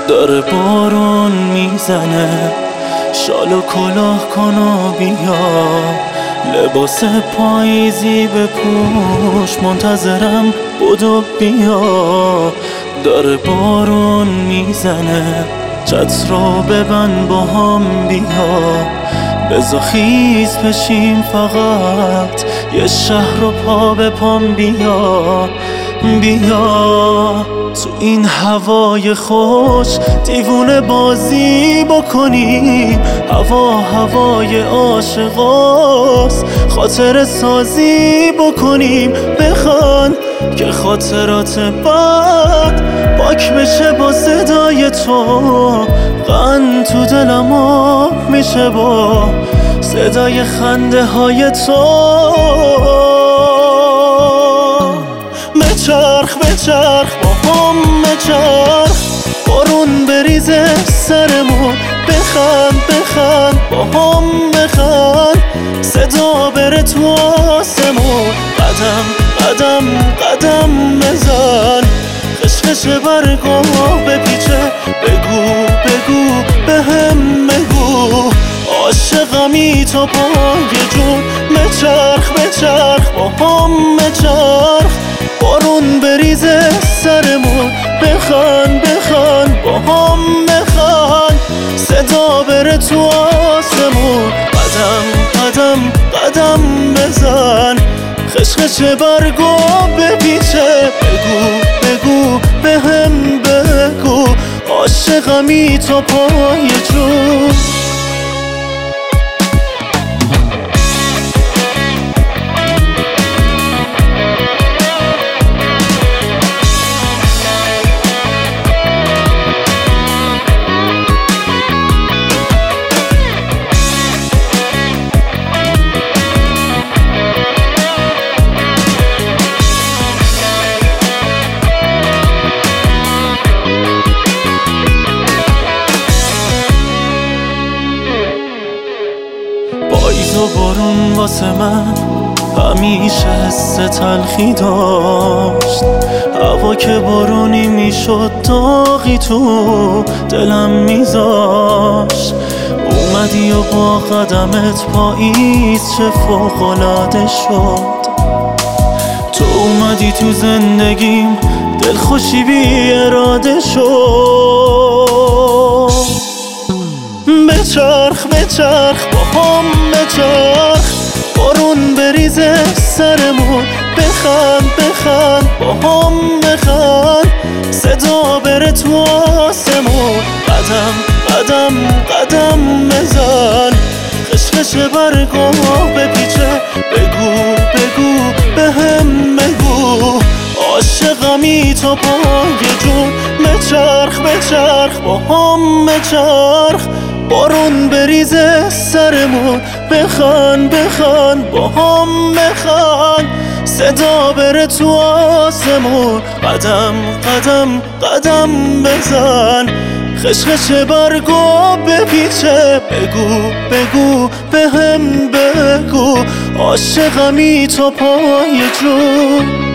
داره بارون میزنه، شال و کلاه کن و بیا، لباس پاییزی بپوش، منتظرم بدو بیا. داره بارون میزنه، چتر رو ببند با هم بیا، بزا خیز بشیم فقط یه شهر رو پا به پام بیا. بیا تو این هوای خوش دیوونه بازی بکنیم، هوای عاشقاست، خاطر سازی بکنیم. بخوان که خاطرات بعد پاک بشه با صدای تو، غن تو دلم آب میشه با صدای خنده های تو. بچرخ بچرخ با هم بچرخ، بارون بریزه سرمون، بخند بخند با هم بخند، صدا بره تو آسمون. قدم قدم قدم بزن، خشخش برگا بپیچه، بگو بگو بهم بگو، عاشقمی تا پای جون. بچرخ بچرخ با هم بچرخ، بارون بریزه سرمون، بخند بخند با هم بخند، صدا بره تو آسمون. قدم قدم قدم بزن، خشخش برگو بپیچه، بگو بگو بهم بگو، عاشقمی تا پای جون. پاییز و بارون واسه من همیشه حس تلخی داشت، هوا که بارونی میشد داغی تو دلم میذاشت. اومدی و با قدمت پاییز چه فوق‌العاده شد، تو اومدی تو زندگیم دلخوشی بی اراده شد. بچرخ بچرخ با هم بچرخ، بارون بریزه سرمون، بخند بخند با هم بخند، صدا بره تو آسمون. قدم قدم قدم بزن، خشخش برگا بپیچه، بگو بگو بهم بگو، عاشقمی تا پای جون. بچرخ بچرخ با هم بچرخ، بارون بریزه سرمون، بخند بخند با هم بخند، صدا بره تو آسمون. قدم قدم قدم بزن، خشخش برگو بپیچه، بگو بگو بهم بگو، عاشقمی تا پای جون.